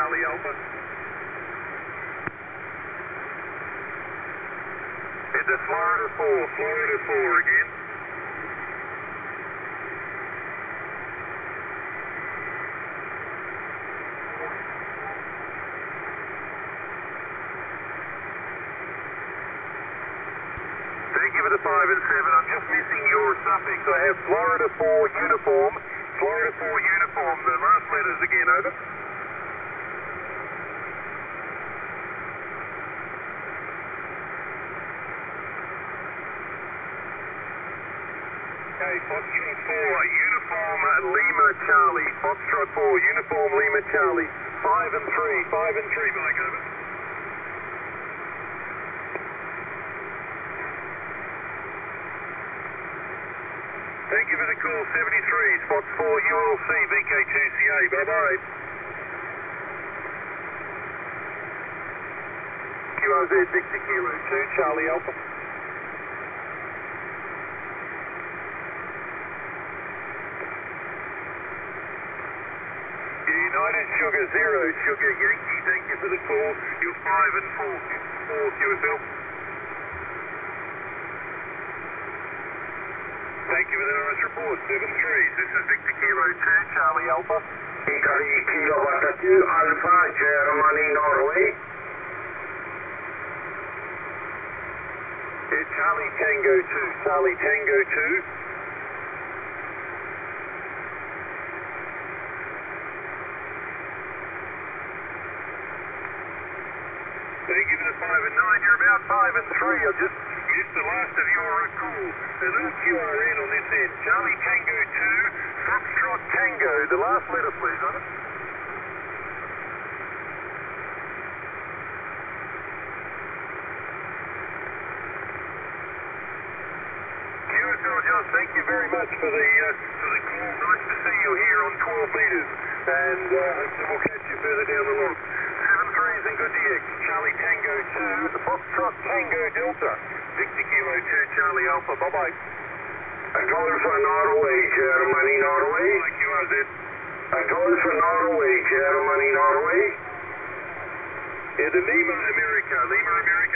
Charlie Alpha. It's a Florida 4 again. Thank you for the 5 and 7. I'm just missing your suffix. I have Florida 4 uniform. Florida 4 uniform. The last letters again, over. Okay, Foxtrot 4 uniform Lima Charlie. Foxtrot 4 uniform Lima Charlie. 5 and 3, Mike, over. Thank you for the call, 73, Spots 4, ULC, VK2CA, bye-bye. QRZ, Victor Kilo 2, Charlie Alpha. United Sugar 0, Sugar Yankee, thank you for the call. You're 5 and 4 QSL. Thank you for the nice report, 7-3. This is Victor Kilo 2, Charlie Alpha. Italy Kilo 2, Alpha, Germany, Norway. Charlie Tango 2, Charlie Tango 2. Thank you for the 5 and 9. You're about 5 and 3. I just missed the last of your call. There's no QRN on this end. Charlie Tango 2, Foxtrot Tango. The last letter, please, on it. QSL John, thank you very much for the call. Nice to see you here on 12 metres. And hopefully we'll catch you further down the log. 7-3s and good DX. Charlie Tango 2, the Foxtrot Tango Delta. Victor Kilo 2, Charlie Alpha. Bye-bye. Golf Norway, Germany, Norway. QRZ. Golf Norway, Germany, Norway. Yeah, the Lima America. Lima America.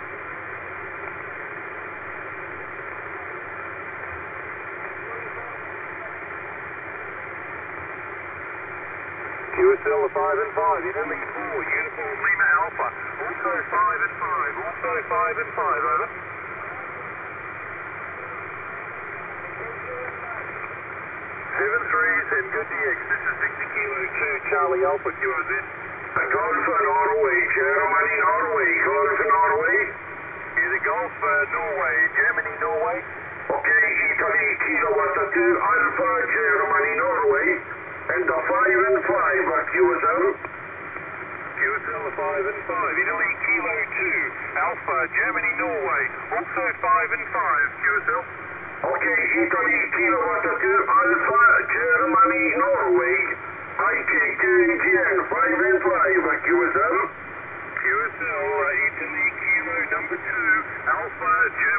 QSL 5 and 5. Italy 4, uniform Lima Alpha. Also 5 and 5. Also 5 and 5. Over. 7-3s and good DX. This is Victor Kilo 2, Charlie Alpha, QRZ. Golf Norway, Germany, Norway. Golf Norway. Yeah, the Gulf, Norway. Germany, Norway. Okay, Italy Kilo 2, Alpha, Germany, Norway. And the 5 and 5 QSL. QSL 5 and 5. Italy Kilo 2, Alpha, Germany, Norway. Also 5 and 5 QSL. Okay, Italy Kilo 2, Alpha, Germany, Norway. ITK Indian 5 and 5 QSL. QSL, Italy Kilo number 2, Alpha, Germany.